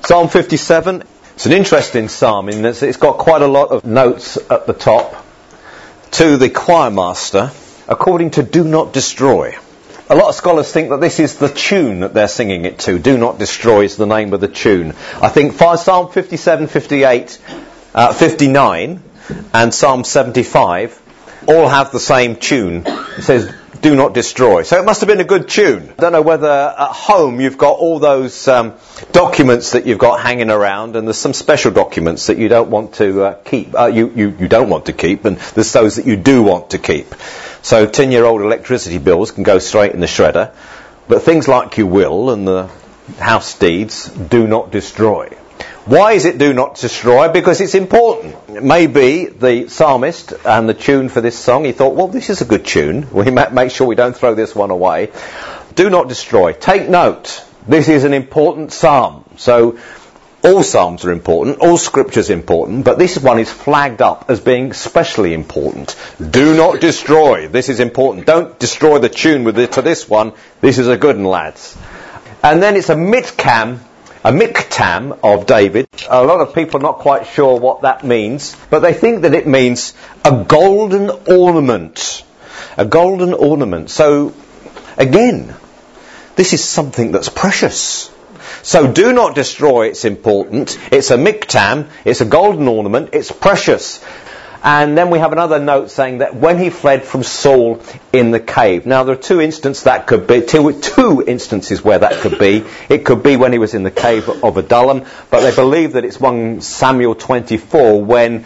Psalm 57, it's an interesting psalm in that it's got quite a lot of notes at the top to the choir master, according to Do Not Destroy. A lot of scholars think that this is the tune that they're singing it to. Do Not Destroy is the name of the tune. I think Psalm 57, 58, 59 and Psalm 75 all have the same tune. It says, Do Not Destroy. So it must have been a good tune. I don't know whether at home you've got all those documents that you've got hanging around, and there's some special documents that you don't want to keep. You don't want to keep, and there's those that you do want to keep. So 10-year-old electricity bills can go straight in the shredder, but things like your will and the house deeds, do not destroy. Why is it do not destroy? Because it's important. Maybe the psalmist and the tune for this song, he thought, well, this is a good tune. We make sure we don't throw this one away. Do not destroy. Take note. This is an important psalm. So all psalms are important. All scripture is important. But this one is flagged up as being especially important. Do not destroy. This is important. Don't destroy the tune with it to this one. This is a good one, lads. And then it's a miktam of David. A lot of people are not quite sure what that means, but they think that it means a golden ornament. A golden ornament. So, again, this is something that's precious. So do not destroy, it's important. It's a miktam, it's a golden ornament, it's precious. And then we have another note saying that when he fled from Saul in the cave. Now there are two instances where that could be. It could be when he was in the cave of Adullam, but they believe that it's 1 Samuel 24 when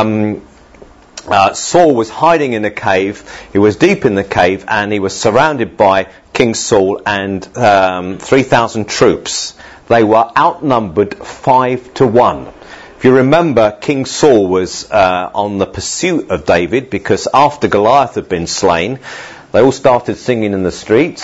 Saul was hiding in a cave. He was deep in the cave and he was surrounded by King Saul and 3,000 troops. They were outnumbered 5-1. If you remember, King Saul was on the pursuit of David because after Goliath had been slain, they all started singing in the streets.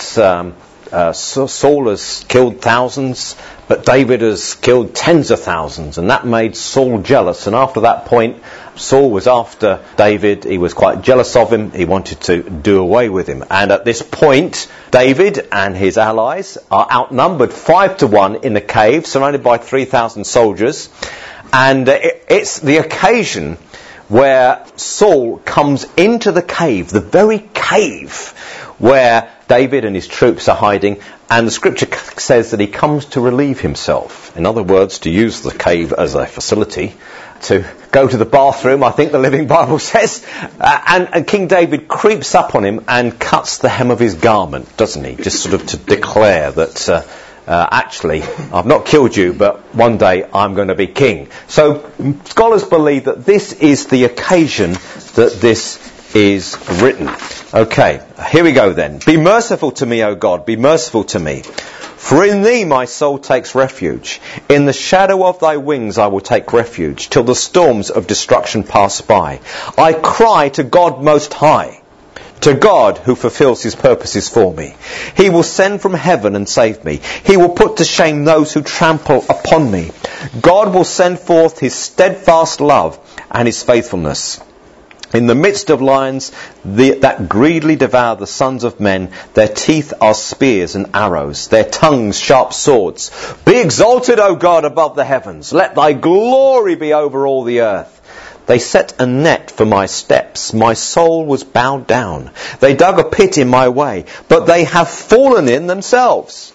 Saul has killed thousands, but David has killed tens of thousands, and that made Saul jealous. And after that point, Saul was after David. He was quite jealous of him. He wanted to do away with him. And at this point, David and his allies are outnumbered 5-1 in the cave, surrounded by 3,000 soldiers. And it's the occasion where Saul comes into the cave, the very cave where David and his troops are hiding, and the scripture says that he comes to relieve himself. In other words, to use the cave as a facility, to go to the bathroom, I think the Living Bible says. And King David creeps up on him and cuts the hem of his garment, doesn't he? Just sort of to declare that actually, I've not killed you, but one day I'm going to be king. So scholars believe that this is the occasion that this is written. Okay, here we go then. Be merciful to me, O God, be merciful to me. For in thee my soul takes refuge. In the shadow of thy wings I will take refuge, till the storms of destruction pass by. I cry to God Most High, to God who fulfills his purposes for me. He will send from heaven and save me. He will put to shame those who trample upon me. God will send forth his steadfast love and his faithfulness. In the midst of lions that greedily devour the sons of men, their teeth are spears and arrows, their tongues sharp swords. Be exalted, O God, above the heavens. Let thy glory be over all the earth. They set a net for my steps. My soul was bowed down. They dug a pit in my way, but they have fallen in themselves.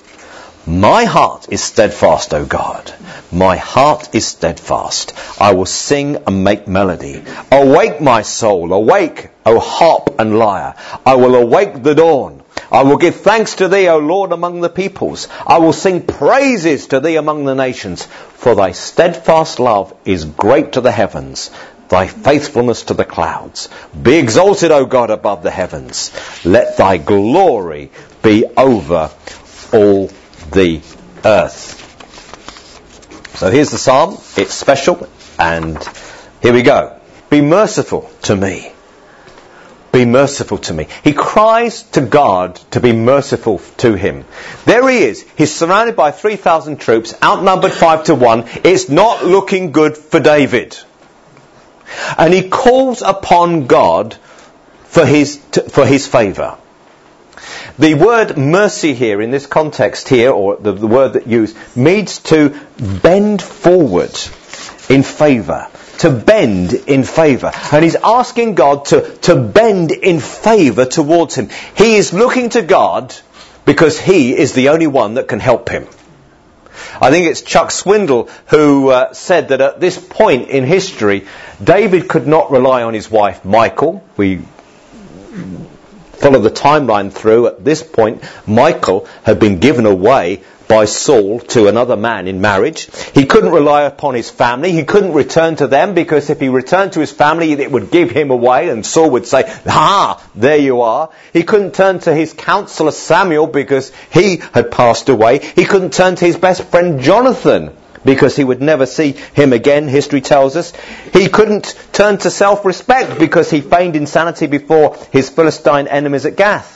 My heart is steadfast, O God. My heart is steadfast. I will sing and make melody. Awake, my soul. Awake, O harp and lyre. I will awake the dawn. I will give thanks to thee, O Lord, among the peoples. I will sing praises to thee among the nations. For thy steadfast love is great to the heavens, thy faithfulness to the clouds. Be exalted, O God, above the heavens. Let thy glory be over all the earth. So here's the psalm. It's special, and here we go. Be merciful to me. Be merciful to me. He cries to God to be merciful to him. There he is. He's surrounded by 3,000 troops, outnumbered 5-1. It's not looking good for David. And he calls upon God for his favour. The word mercy here, in this context here, or the word that used, means to bend forward in favour. To bend in favour. And he's asking God to bend in favour towards him. He is looking to God because he is the only one that can help him. I think it's Chuck Swindoll who said that at this point in history, David could not rely on his wife Michal. We follow the timeline through. At this point, Michal had been given away by Saul to another man in marriage. He couldn't rely upon his family. He couldn't return to them, because if he returned to his family, it would give him away, and Saul would say, there you are. He couldn't turn to his counselor Samuel, because he had passed away. He couldn't turn to his best friend Jonathan, because he would never see him again, history tells us. He couldn't turn to self-respect, because he feigned insanity before his Philistine enemies at Gath.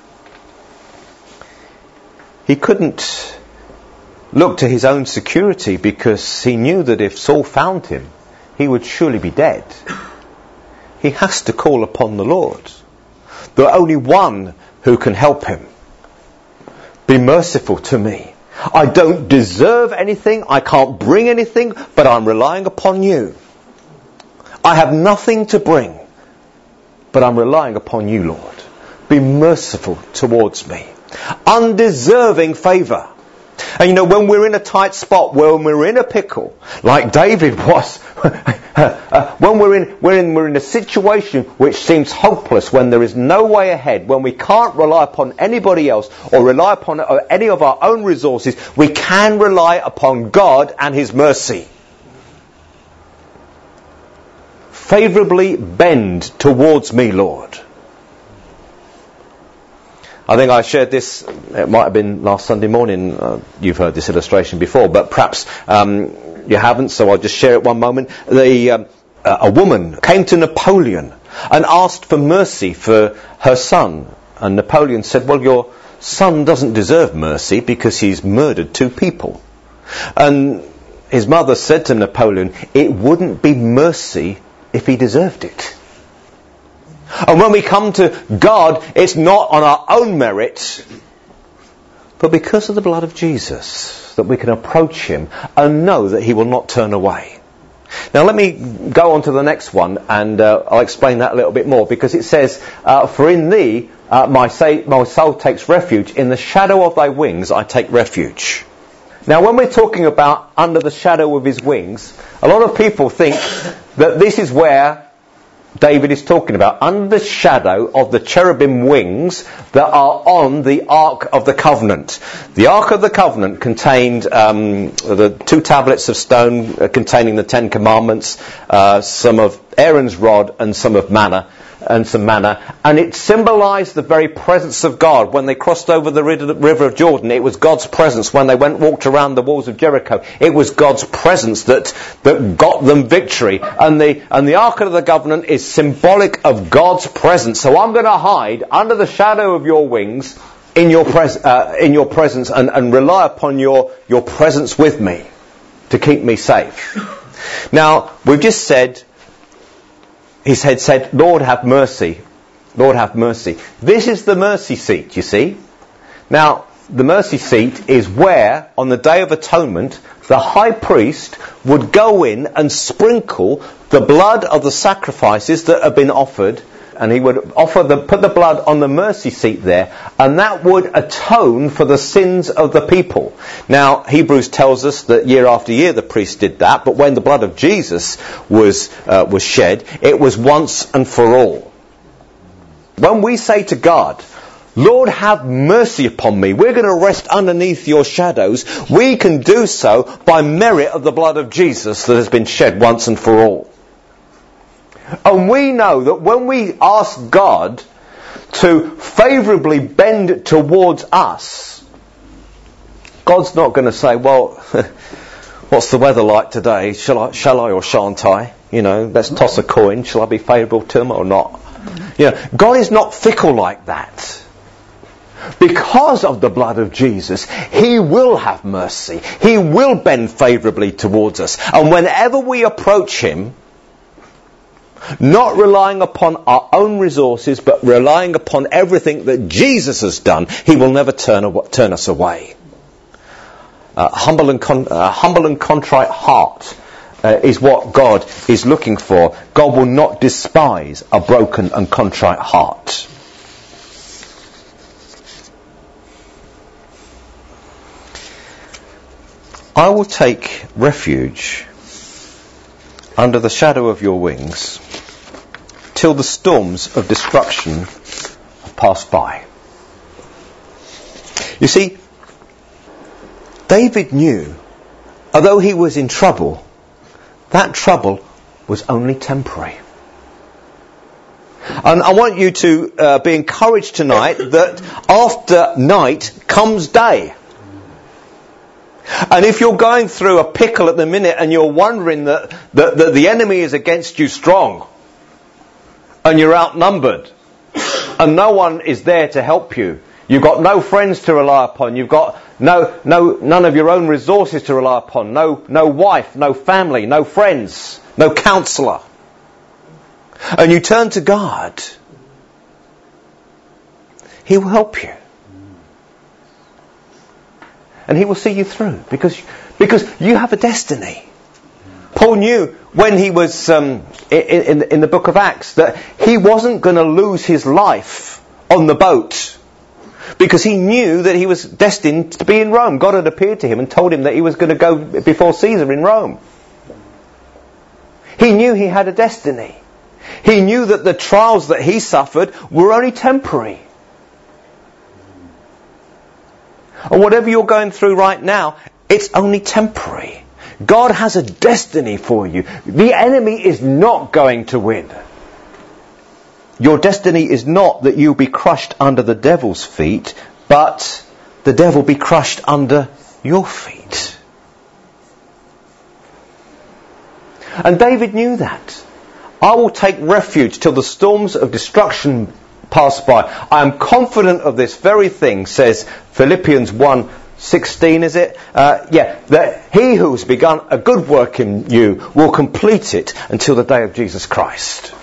He couldn't look to his own security, because he knew that if Saul found him, he would surely be dead. He has to call upon the Lord, the only one who can help him. Be merciful to me. I don't deserve anything, I can't bring anything, but I'm relying upon you. I have nothing to bring, but I'm relying upon you, Lord. Be merciful towards me. Undeserving favour. And you know, when we're in a tight spot, when we're in a pickle, like David was, when we're in a situation which seems hopeless, when there is no way ahead, when we can't rely upon anybody else or rely upon any of our own resources, we can rely upon God and his mercy. Favourably bend towards me, Lord. I think I shared this, it might have been last Sunday morning, you've heard this illustration before, but perhaps you haven't, so I'll just share it one moment. A woman came to Napoleon and asked for mercy for her son. And Napoleon said, well, your son doesn't deserve mercy because he's murdered 2 people. And his mother said to Napoleon, it wouldn't be mercy if he deserved it. And when we come to God, it's not on our own merit, but because of the blood of Jesus, that we can approach him and know that he will not turn away. Now let me go on to the next one, and I'll explain that a little bit more, because it says, for in thee my soul takes refuge, in the shadow of thy wings I take refuge. Now when we're talking about under the shadow of his wings, a lot of people think that this is where David is talking about, under the shadow of the cherubim wings that are on the Ark of the Covenant. The Ark of the Covenant contained the 2 tablets of stone containing the 10 Commandments, some of Aaron's rod and some of manna, and it symbolised the very presence of God. When they crossed over the river of Jordan, it was God's presence. When they walked around the walls of Jericho, it was God's presence that got them victory. And the Ark of the Covenant is symbolic of God's presence. So I'm going to hide under the shadow of your wings in your presence and rely upon your presence with me to keep me safe. Now, we've just said, he said, Lord have mercy. Lord have mercy. This is the mercy seat, you see. Now, the mercy seat is where, on the Day of Atonement, the high priest would go in and sprinkle the blood of the sacrifices that have been offered, and he would put the blood on the mercy seat there, and that would atone for the sins of the people. Now, Hebrews tells us that year after year the priest did that, but when the blood of Jesus was shed, it was once and for all. When we say to God, Lord, have mercy upon me, we're going to rest underneath your shadows, we can do so by merit of the blood of Jesus that has been shed once and for all. And we know that when we ask God to favourably bend towards us, God's not going to say, well, what's the weather like today? Shall I or shan't I? You know, let's toss a coin. Shall I be favourable to him or not? You know, God is not fickle like that. Because of the blood of Jesus, he will have mercy. He will bend favourably towards us. And whenever we approach him, not relying upon our own resources, but relying upon everything that Jesus has done, he will never turn us away. Humble and contrite heart is what God is looking for. God will not despise a broken and contrite heart. I will take refuge under the shadow of your wings till the storms of destruction have passed by. You see, David knew, although he was in trouble, that trouble was only temporary. And I want you to be encouraged tonight that after night comes day. And if you're going through a pickle at the minute and you're wondering that the enemy is against you strong and you're outnumbered and no one is there to help you, you've got no friends to rely upon, you've got none of your own resources to rely upon, no wife, no family, no friends, no counsellor, and you turn to God, he will help you. And he will see you through because you have a destiny. Paul knew when he was in the book of Acts that he wasn't going to lose his life on the boat because he knew that he was destined to be in Rome. God had appeared to him and told him that he was going to go before Caesar in Rome. He knew he had a destiny. He knew that the trials that he suffered were only temporary. And whatever you're going through right now, it's only temporary. God has a destiny for you. The enemy is not going to win. Your destiny is not that you'll be crushed under the devil's feet, but the devil be crushed under your feet. And David knew that. I will take refuge till the storms of destruction pass by. I am confident of this very thing, says Philippians 1:16, is it? That he who's begun a good work in you will complete it until the day of Jesus Christ.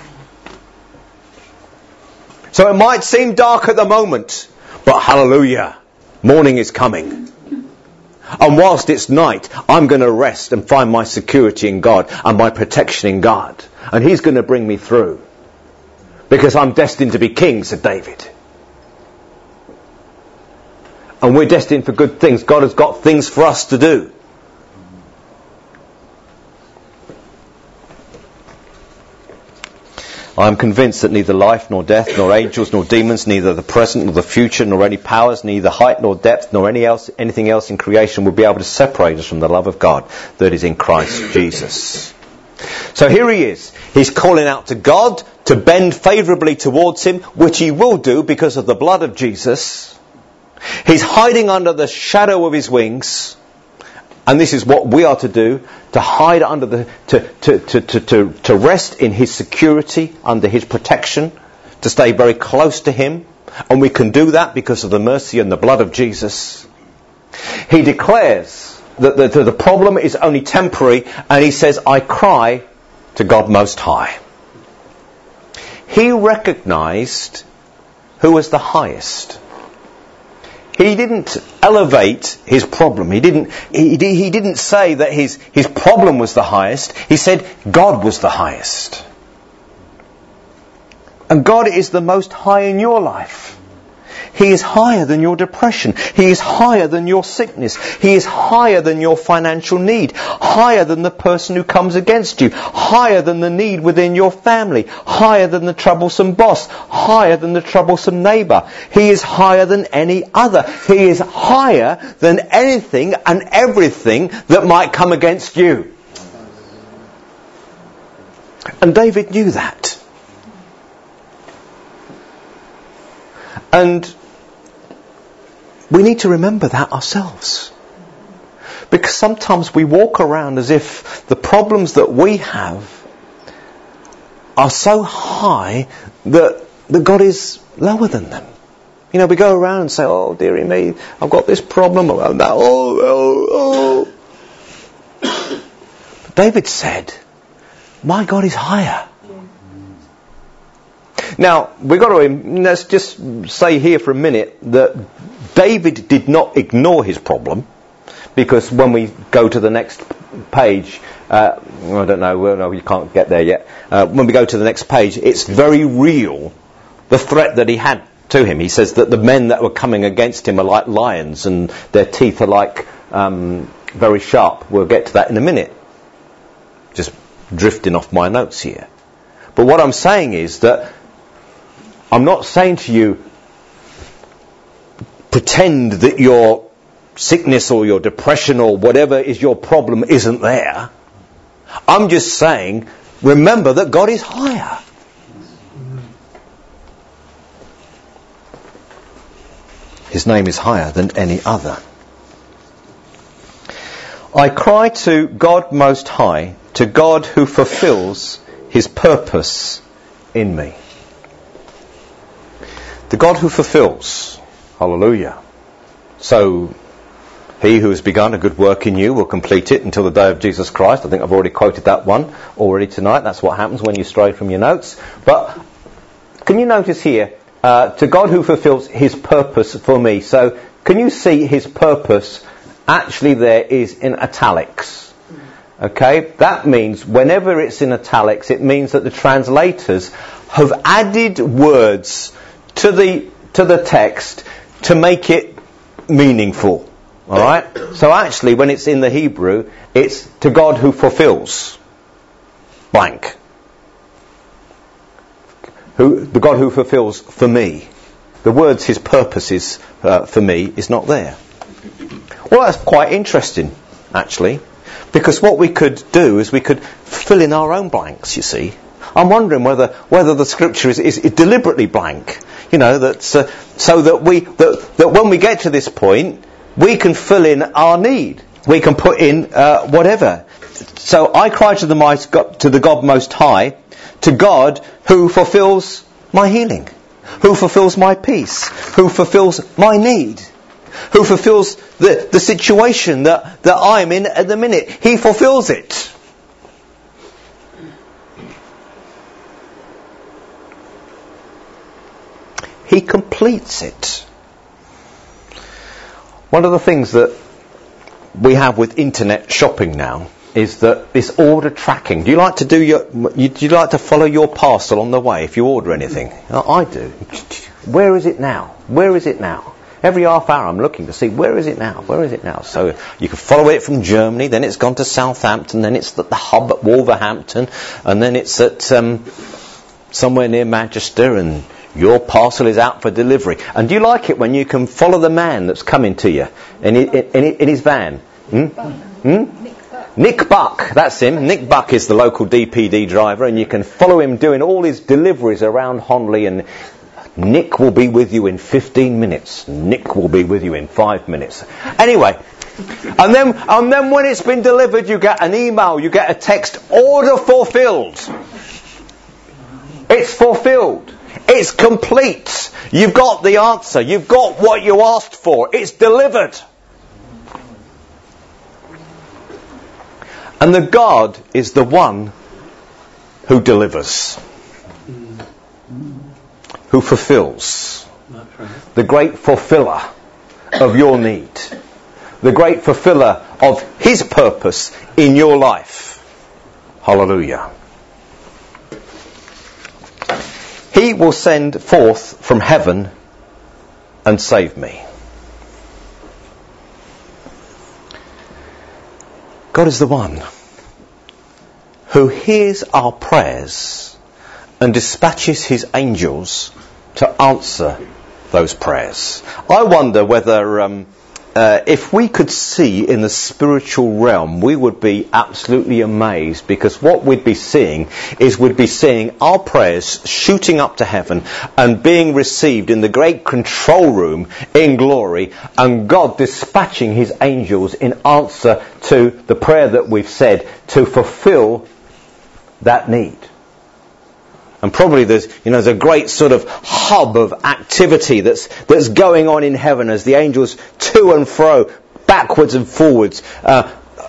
So it might seem dark at the moment, but hallelujah, morning is coming. And whilst it's night, I'm going to rest and find my security in God and my protection in God. And he's going to bring me through. Because I'm destined to be king, said David. And we're destined for good things. God has got things for us to do. I am convinced that neither life nor death, nor angels nor demons, neither the present nor the future, nor any powers, neither height nor depth, nor anything else in creation will be able to separate us from the love of God that is in Christ Jesus. So here he is. He's calling out to God to bend favourably towards him, which he will do because of the blood of Jesus. He's hiding under the shadow of his wings. And this is what we are to do, to hide under to rest in his security, under his protection, to stay very close to him. And we can do that because of the mercy and the blood of Jesus. He declares that the problem is only temporary, and he says, I cry to God Most High. He recognised who was the highest. He didn't elevate his problem. He didn't say that his problem was the highest. He said God was the highest. And God is the most high in your life. He is higher than your depression. He is higher than your sickness. He is higher than your financial need. Higher than the person who comes against you. Higher than the need within your family. Higher than the troublesome boss. Higher than the troublesome neighbour. He is higher than any other. He is higher than anything and everything that might come against you. And David knew that. And we need to remember that ourselves. Because sometimes we walk around as if the problems that we have are so high that God is lower than them. You know, we go around and say, oh, dearie me, I've got this problem, or that, oh. But David said, my God is higher. Now, let's just say here for a minute that David did not ignore his problem, because when we go to the next page, I don't know, no, you can't get there yet. When we go to the next page, it's very real, the threat that he had to him. He says that the men that were coming against him are like lions and their teeth are like very sharp. We'll get to that in a minute. Just drifting off my notes here. But what I'm saying is that I'm not saying to you, pretend that your sickness or your depression or whatever is your problem isn't there. I'm just saying, remember that God is higher. His name is higher than any other. I cry to God Most High, to God who fulfills His purpose in me. The God who fulfills. Hallelujah. So, He who has begun a good work in you will complete it until the day of Jesus Christ. I think I've already quoted that one already tonight. That's what happens when you stray from your notes. But can you notice here, to God who fulfills His purpose for me. So can you see His purpose actually there is in italics? Okay, that means whenever it's in italics, it means that the translators have added words to the text to make it meaningful. All right. So actually, when it's in the Hebrew, it's to God who fulfills blank. The God who fulfills for me. The words His purposes for me is not there. Well, that's quite interesting, actually, because what we could do is we could fill in our own blanks. You see, I'm wondering whether the Scripture is deliberately blank. You know, that so that when we get to this point, we can fill in our need. We can put in whatever. So I cry to the God Most High, to God who fulfills my healing, who fulfills my peace, who fulfills my need, who fulfills the situation that I'm in at the minute. He fulfills it. He completes it. One of the things that we have with internet shopping now is that this order tracking. Do you like to do you like to follow your parcel on the way if you order anything? I do. Where is it now? Where is it now? Every half hour I'm looking to see where is it now? Where is it now? So you can follow it from Germany, then it's gone to Southampton, then it's at the hub at Wolverhampton, and then it's at somewhere near Manchester, and your parcel is out for delivery. And do you like it when you can follow the man that's coming to you in his van? Nick Buck, that's him. Nick Buck is the local DPD driver, and you can follow him doing all his deliveries around Honley, and Nick will be with you in 15 minutes. Nick will be with you in 5 minutes. Anyway, and then when it's been delivered, you get an email, you get a text, order fulfilled. It's fulfilled. It's complete. You've got the answer. You've got what you asked for. It's delivered. And the God is the one who delivers, who fulfills, the great fulfiller of your need, the great fulfiller of His purpose in your life. Hallelujah. He will send forth from heaven and save me. God is the one who hears our prayers and dispatches His angels to answer those prayers. I wonder whether if we could see in the spiritual realm, we would be absolutely amazed, because what we'd be seeing is we'd be seeing our prayers shooting up to heaven and being received in the great control room in glory, and God dispatching His angels in answer to the prayer that we've said to fulfill that need. And probably there's a great sort of hub of activity that's going on in heaven as the angels to and fro, backwards and forwards,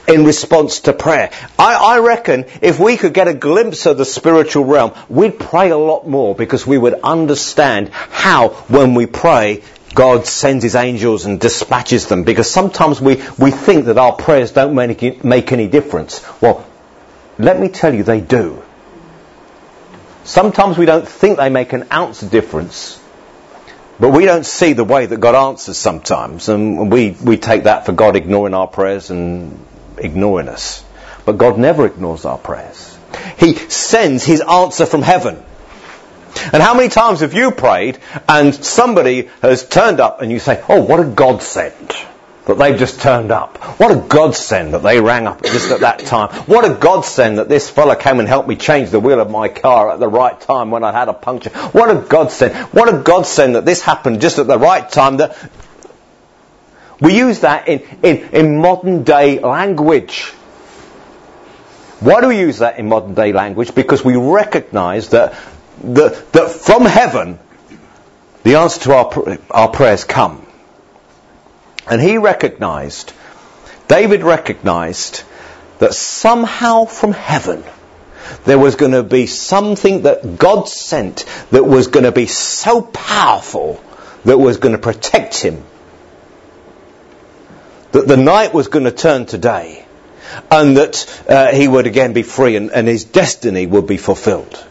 in response to prayer. I reckon if we could get a glimpse of the spiritual realm, we'd pray a lot more, because we would understand how, when we pray, God sends his angels and dispatches them. Because sometimes we think that our prayers don't make any difference. Well, let me tell you, they do. Sometimes we don't think they make an ounce of difference, but we don't see the way that God answers sometimes, and we take that for God ignoring our prayers and ignoring us. But God never ignores our prayers. He sends his answer from heaven. And how many times have you prayed and somebody has turned up and you say, oh, what a godsend that they've just turned up. What a godsend that they rang up just at that time. What a godsend that this fella came and helped me change the wheel of my car at the right time when I had a puncture. What a godsend. What a godsend that this happened just at the right time. That we use that in modern day language. Why do we use that in modern day language? Because we recognise that from heaven the answer to our prayers come. And David recognised that somehow from heaven there was going to be something that God sent that was going to be so powerful that was going to protect him. That the night was going to turn to day, and that he would again be free, and his destiny would be fulfilled.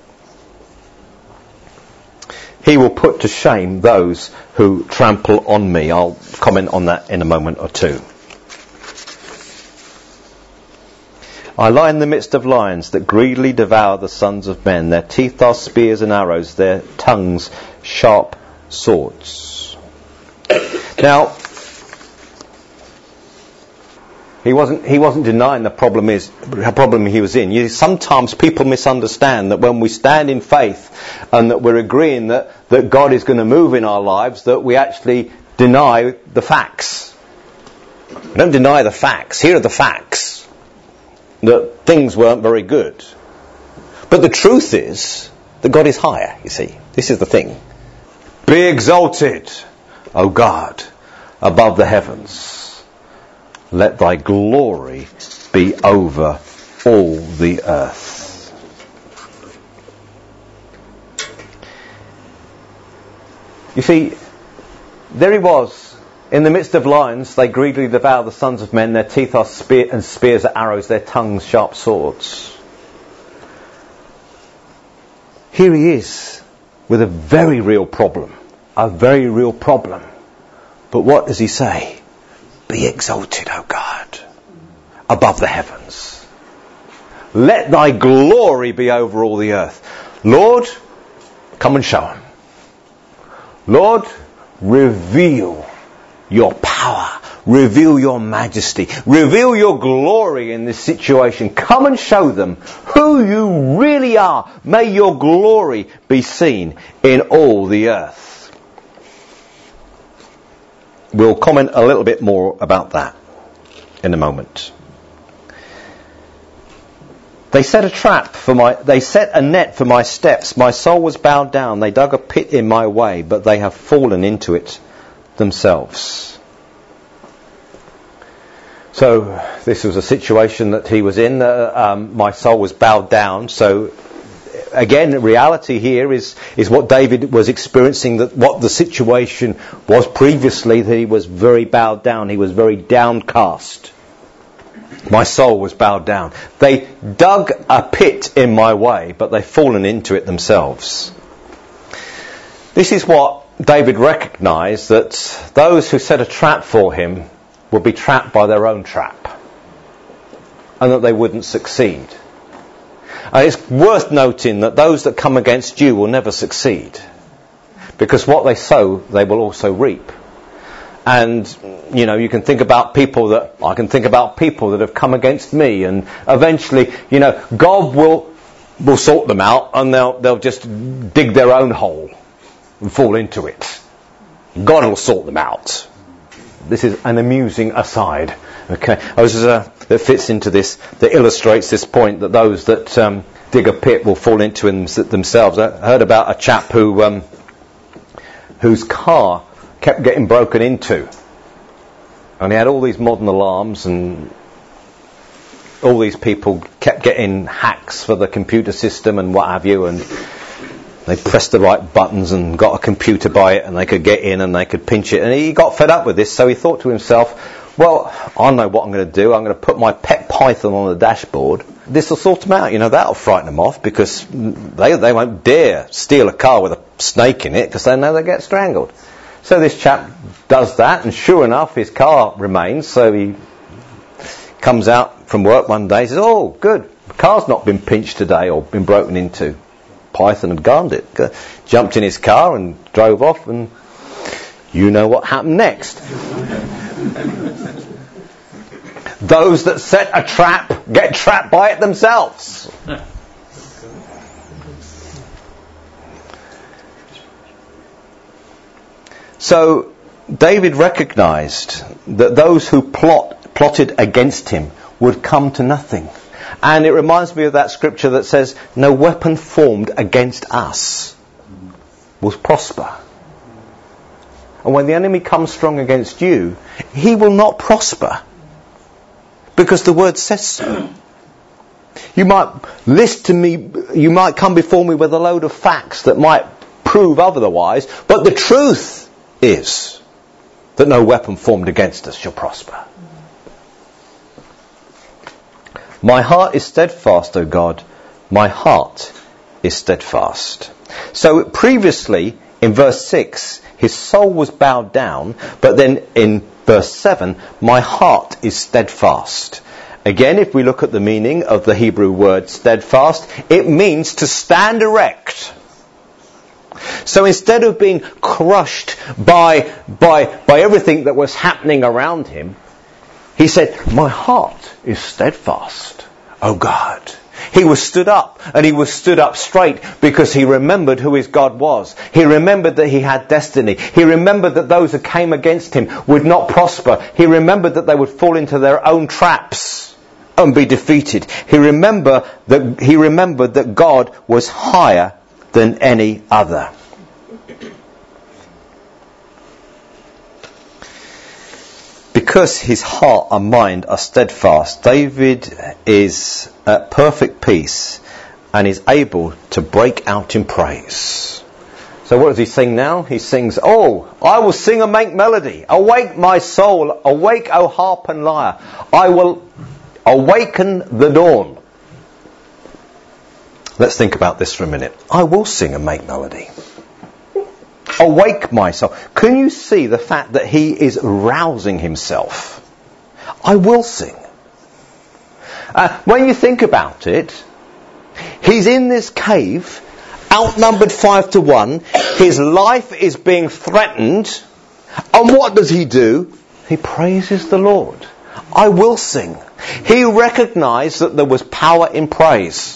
He will put to shame those who trample on me. I'll comment on that in a moment or two. I lie in the midst of lions that greedily devour the sons of men. Their teeth are spears and arrows, their tongues sharp swords. Now, he wasn't denying the problem he was in. Sometimes people misunderstand that when we stand in faith and that we're agreeing that God is going to move in our lives, that we actually deny the facts. We don't deny the facts. Here are the facts. That things weren't very good. But the truth is that God is higher, you see. This is the thing. Be exalted, O God, above the heavens. Let thy glory be over all the earth. You see, there he was, in the midst of lions. They greedily devour the sons of men. Their teeth are spears are arrows, their tongues sharp swords. Here he is with a very real problem. A very real problem. But what does he say? Be exalted, O God, above the heavens. Let thy glory be over all the earth. Lord, come and show him. Lord, reveal your power. Reveal your majesty. Reveal your glory in this situation. Come and show them who you really are. May your glory be seen in all the earth. We'll comment a little bit more about that in a moment. They set a net for my steps. My soul was bowed down. They dug a pit in my way, but they have fallen into it themselves. So this was a situation that he was in. My soul was bowed down. So again, the reality here is what David was experiencing, that what the situation was previously, that he was very bowed down. He was very downcast. My soul was bowed down. They dug a pit in my way, but they've fallen into it themselves. This is what David recognised, that those who set a trap for him would be trapped by their own trap, and that they wouldn't succeed. And it's worth noting that those that come against you will never succeed, because what they sow, they will also reap. And, you can think about people that have come against me, and eventually, God will sort them out, and they'll just dig their own hole and fall into it. God will sort them out. This is an amusing aside. Okay, that fits into this, that illustrates this point, that those that dig a pit will fall into it themselves. I heard about a chap whose car kept getting broken into, and he had all these modern alarms and all these people kept getting hacks for the computer system and what have you, and they pressed the right buttons and got a computer by it, and they could get in and they could pinch it. And he got fed up with this, so he thought to himself, well, I know what I'm going to do. I'm going to put my pet python on the dashboard. This will sort them out. That'll frighten them off, because they won't dare steal a car with a snake in it, because they know they get strangled. So this chap does that, and sure enough, his car remains. So he comes out from work one day, says, oh, good, the car's not been pinched today or been broken into. Python had garnered it. Jumped in his car and drove off, and you know what happened next. Those that set a trap get trapped by it themselves. So David recognized that those who plotted against him would come to nothing. And it reminds me of that scripture that says, no weapon formed against us will prosper. And when the enemy comes strong against you, he will not prosper, because the word says so. You might you might come before me with a load of facts that might prove otherwise, but the truth is that no weapon formed against us shall prosper. My heart is steadfast, O God. My heart is steadfast. So previously, in verse 6, his soul was bowed down, but then in verse 7, my heart is steadfast. Again, if we look at the meaning of the Hebrew word steadfast, it means to stand erect. So instead of being crushed by everything that was happening around him, he said, my heart is steadfast, O God. He was stood up, and he was stood up straight because he remembered who his God was. He remembered that he had destiny. He remembered that those who came against him would not prosper. He remembered that they would fall into their own traps and be defeated. He remembered that God was higher than any other. Because his heart and mind are steadfast, David is at perfect peace and is able to break out in praise. So what does he sing now? He sings, oh, I will sing and make melody. Awake my soul, awake, O harp and lyre. I will awaken the dawn. Let's think about this for a minute. I will sing and make melody. Awake my soul. Can you see the fact that he is rousing himself? I will sing. When you think about it, he's in this cave, outnumbered 5-1. His life is being threatened. And what does he do? He praises the Lord. I will sing. He recognized that there was power in praise.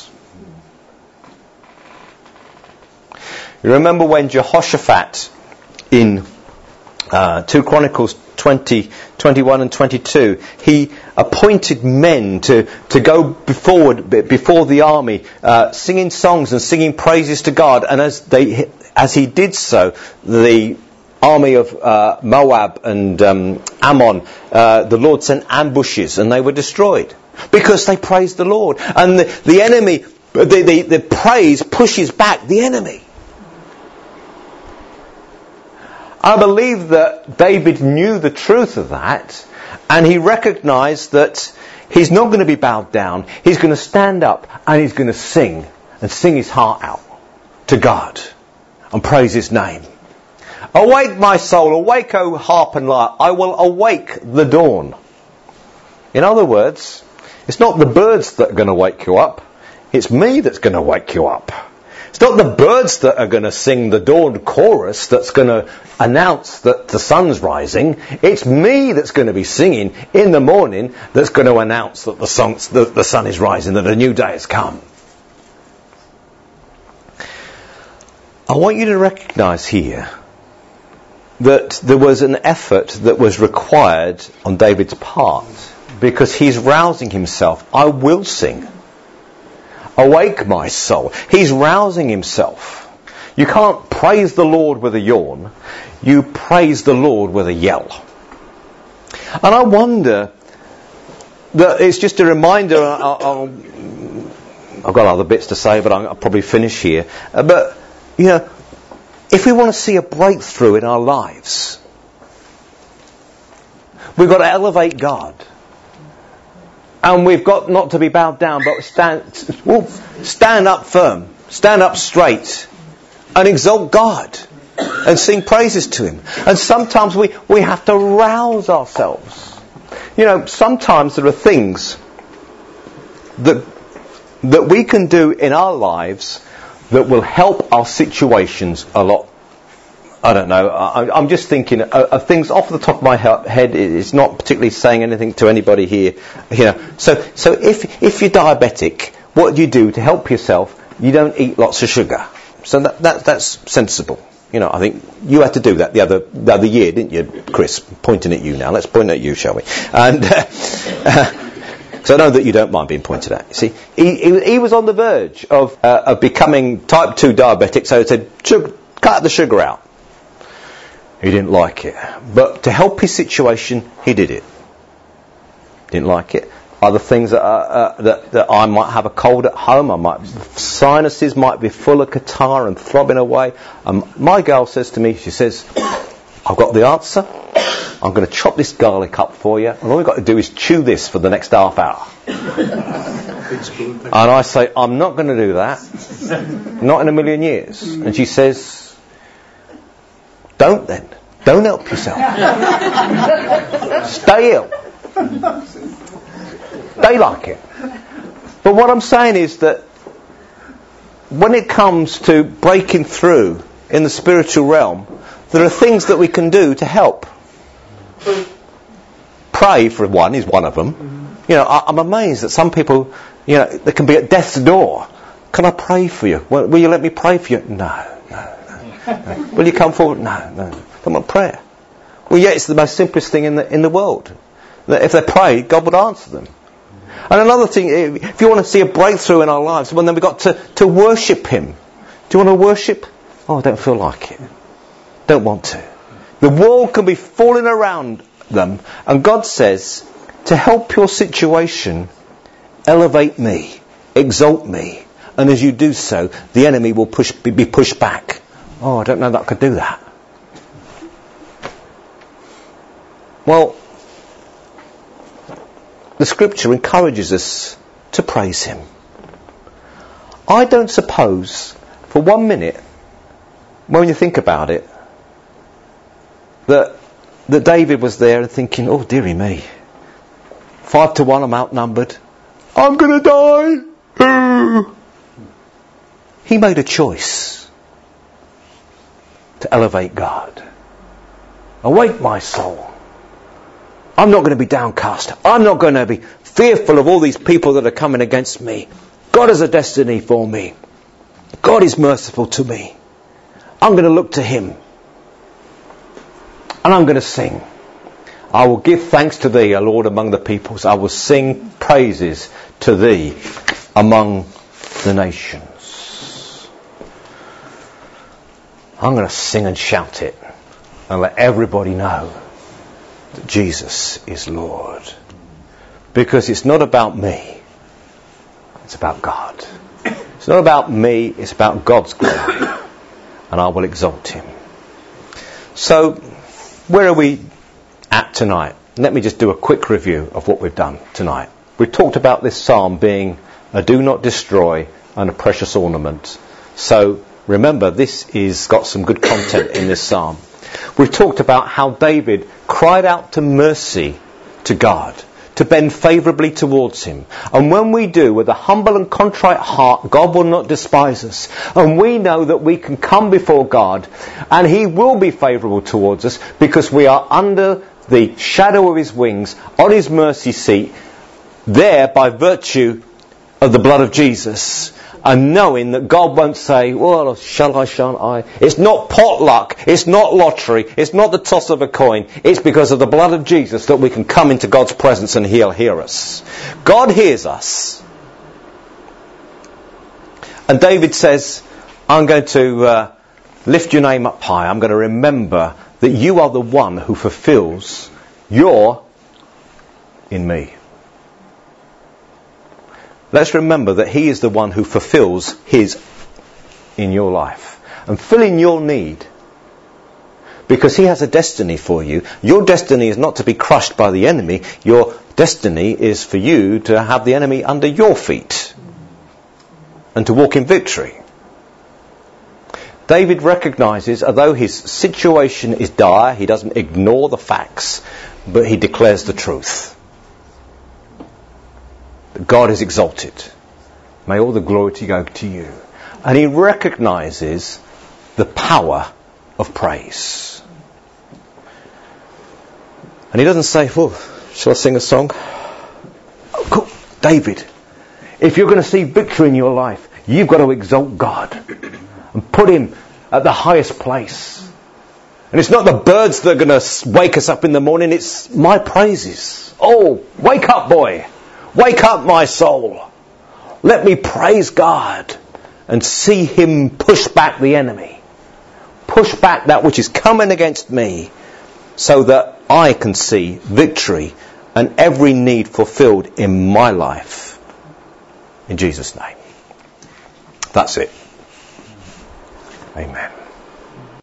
You remember when Jehoshaphat in 2 Chronicles 20, 21 and 22, he appointed men to go before the army, singing songs and singing praises to God. And as he did so, the army of Moab and Ammon, the Lord sent ambushes and they were destroyed because they praised the Lord. And the enemy, the praise pushes back the enemy. I believe that David knew the truth of that, and he recognized that he's not going to be bowed down. He's going to stand up and he's going to sing his heart out to God and praise his name. Awake my soul, awake, O harp and lyre. I will awake the dawn. In other words, it's not the birds that are going to wake you up. It's me that's going to wake you up. It's not the birds that are going to sing the dawn chorus that's going to announce that the sun's rising. It's me that's going to be singing in the morning that's going to announce that the sun is rising, that a new day has come. I want you to recognize here that there was an effort that was required on David's part, because he's rousing himself. I will sing. Awake my soul. He's rousing himself. You can't praise the Lord with a yawn. You praise the Lord with a yell. And I wonder it's just a reminder. I've got other bits to say, but I'll probably finish here. But, if we want to see a breakthrough in our lives, we've got to elevate God. And we've got not to be bowed down, but stand up firm, stand up straight, and exalt God, and sing praises to Him. And sometimes we have to rouse ourselves. Sometimes there are things that we can do in our lives that will help our situations a lot. I don't know. I'm just thinking of things off the top of my head. It's not particularly saying anything to anybody here. So if you're diabetic, what do to help yourself? You don't eat lots of sugar. So that's sensible. I think you had to do that the other year, didn't you, Chris? Pointing at you now. Let's point at you, shall we? And so I know that you don't mind being pointed at. You see, he was on the verge of becoming type 2 diabetic. So he said, cut the sugar out. He didn't like it. But to help his situation, he did it. Didn't like it. Other things that I might have a cold at home. Sinuses might be full of catarrh and throbbing away. My girl says to me, she says, I've got the answer. I'm going to chop this garlic up for you. And all you've got to do is chew this for the next half hour. And I say, I'm not going to do that. Not in a million years. And she says, don't then. Don't help yourself. Stay ill. They like it. But what I'm saying is that when it comes to breaking through in the spiritual realm, there are things that we can do to help. Pray, for one, is one of them. I'm amazed that some people, they can be at death's door. Can I pray for you? Will you let me pray for you? No. Will you come forward? No. Come on, prayer. Well, yeah, it's the most simplest thing in the world. That if they pray, God would answer them. And another thing, if you want to see a breakthrough in our lives, well, then we've got to worship Him. Do you want to worship? Oh, I don't feel like it. Don't want to. The world can be falling around them, and God says, to help your situation, elevate me, exalt me, and as you do so, the enemy will be pushed back. Oh, I don't know that I could do that. Well, the Scripture encourages us to praise Him. I don't suppose, for 1 minute, when you think about it, that David was there and thinking, oh, dearie me, 5-1, I'm outnumbered. I'm going to die. He made a choice to elevate God. Awake, my soul. I'm not going to be downcast. I'm not going to be fearful of all these people that are coming against me. God has a destiny for me. God is merciful to me. I'm going to look to Him. And I'm going to sing. I will give thanks to Thee, O Lord, among the peoples. I will sing praises to Thee among the nations. I'm going to sing and shout it and let everybody know that Jesus is Lord. Because it's not about me. It's about God. It's not about me. It's about God's glory. And I will exalt Him. So, where are we at tonight? Let me just do a quick review of what we've done tonight. We've talked about this psalm being a do not destroy and a precious ornament. So, remember, this is got some good content in this psalm. We've talked about how David cried out to mercy to God, to bend favourably towards Him. And when we do, with a humble and contrite heart, God will not despise us. And we know that we can come before God and He will be favourable towards us because we are under the shadow of His wings, on His mercy seat, there by virtue of the blood of Jesus. And knowing that God won't say, well, shall I, shan't I? It's not potluck. It's not lottery. It's not the toss of a coin. It's because of the blood of Jesus that we can come into God's presence and He'll hear us. God hears us. And David says, I'm going to lift your name up high. I'm going to remember that you are the one who fulfills your in me. let's remember that he is the one who fulfills his in your life. And filling your need, because he has a destiny for you. Your destiny is not to be crushed by the enemy. Your destiny is for you to have the enemy under your feet and to walk in victory. David recognises, although his situation is dire, he doesn't ignore the facts, but he declares the truth. That God is exalted. May all the glory go to you. And he recognises the power of praise. And he doesn't say, "Oh, shall I sing a song?" Oh, cool. David, if you're going to see victory in your life, you've got to exalt God and put him at the highest place. And it's not the birds that are going to wake us up in the morning, it's my praises. Oh, wake up, boy. Wake up, my soul. Let me praise God and see him push back the enemy. Push back that which is coming against me, so that I can see victory and every need fulfilled in my life. In Jesus' name. That's it. Amen.